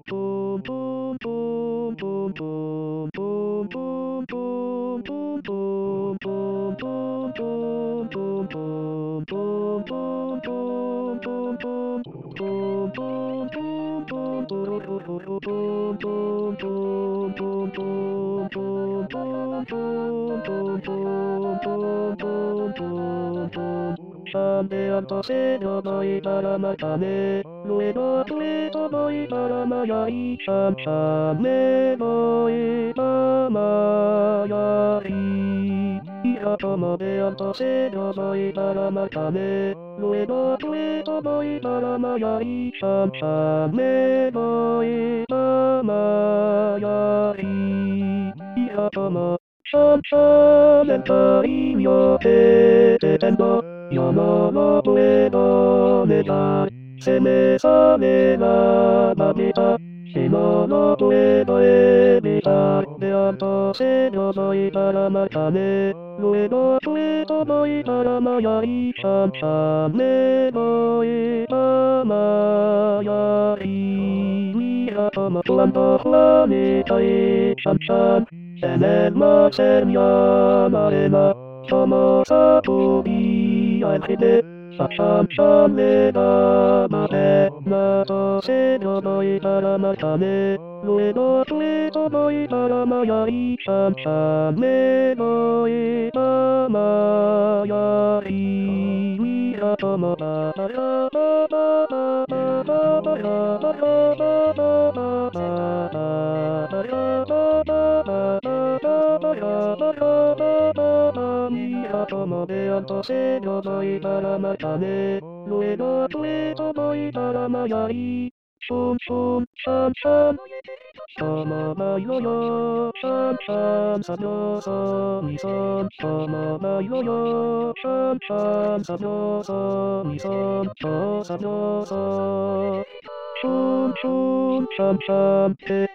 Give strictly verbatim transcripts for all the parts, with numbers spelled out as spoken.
Sampean paseo voy para matarme, luego a tu lecho voy para Miami, Sam Sam me voy para Miami. Hija como vean paseo voy para matarme, luego a tu lecho voy para Miami, Sam Sam me voy para Miami. Hija como Sam Sam el cariño que te tengo. Yo no lo puedo negar, se me sale la babita, si no lo puedo evitar. De entonces yo voy para matarme, luego suelto voy para Miami, Sam Sam me voy para Miami. Mira como cuando Juanita y Sam Sam en el mar se llama arena. Somos a tu día el jite, sa sham sham le da mate, na to se yo voy para Miami, luego a Sueto voy para Miami, sham sham me voy para Miami. Mira como pa pa pa pa pa pa pa pa pa pa Mira como vean paseo voy para matarme, luego a Sueto voy para Miami. Shum shum sham sham, como bailo yo, sham sham sabioso mi son, como bailo yo, sham sham sabioso mi son, oh sabioso. Shum shum sham sham, eh.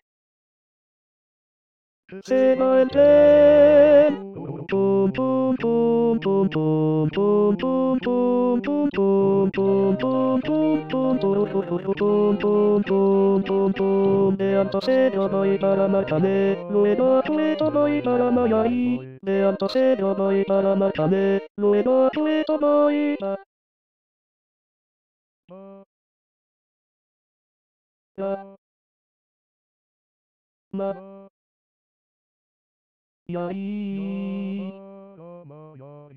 Se va el tren. Tum tum tum tum tum tum tum tum tum tum tum tum tum tum tum tum tum tum tum. De entonces yo voy para Miami, luego a Sueto voy para Miami. De entonces yo voy para Miami, luego a Sueto voy para Miami.